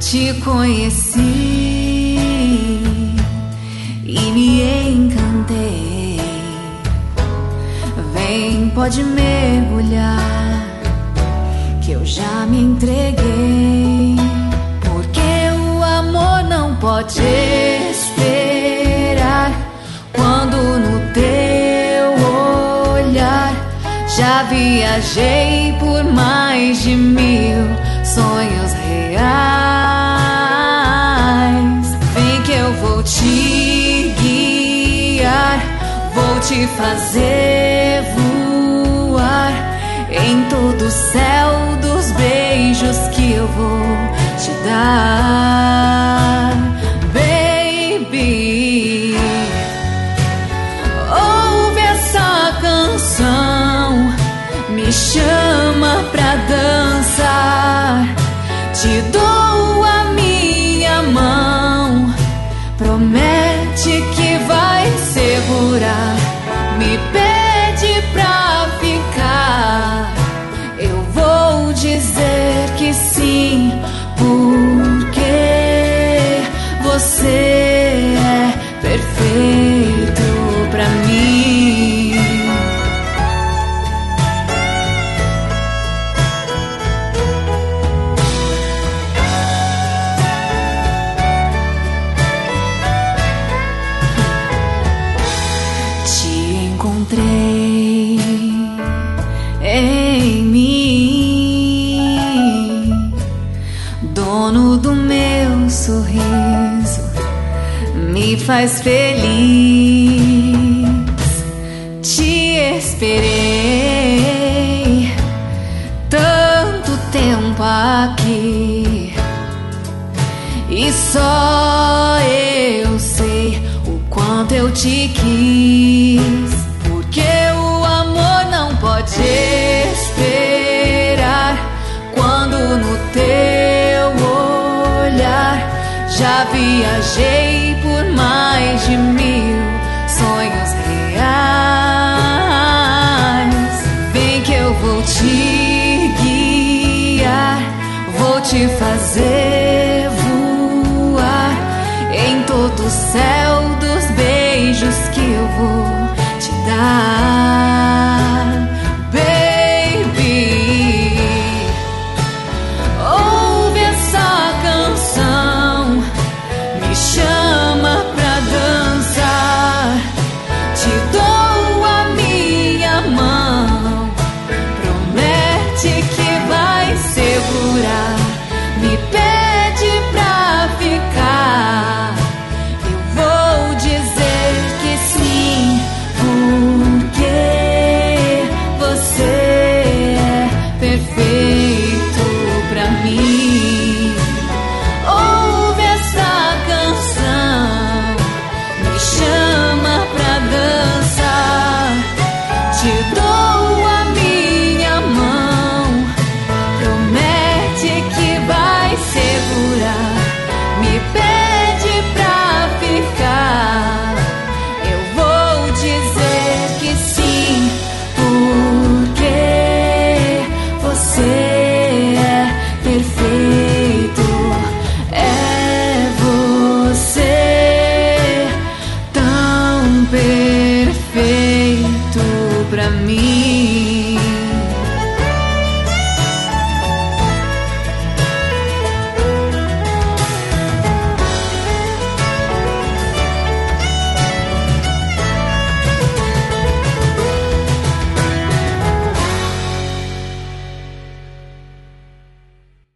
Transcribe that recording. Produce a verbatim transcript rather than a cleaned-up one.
te conheci e me encantei. Vem, pode mergulhar, que eu já me entreguei. Porque o amor não pode esperar. Quando no teu olhar já viajei por mais de mil sonhos reais. Vem que eu vou te guiar, vou te fazer voar em todo o céu dos beijos que eu vou te dar, baby. Ouve essa canção, me chama pra dançar. Te dou a minha mão, promete que vai segurar. Me pede pra ficar, eu vou dizer que sim, porque você é perfeito pra mim. Encontrei em mim, dono do meu sorriso, me faz feliz. Te esperei tanto tempo aqui e só eu sei o quanto eu te quis. Porque o amor não pode esperar. Quando no teu olhar já viajei por mais de mil sonhos reais. Vem que eu vou te guiar, vou te fazer voar em todo o céu dos beijos que eu vou te dar, baby. Ouve essa canção, me chama pra dançar. Te dou a minha mão, promete que vai segurar. Me pede pra ficar, eu vou dizer que sim, porque você é perfeito pra mim. Ouve essa canção, me chama pra dançar. Te dou a minha mão, promete que vai segurar. Me pede pra ficar, eu vou dizer que sim, porque você é perfeito. É você tão perfeito.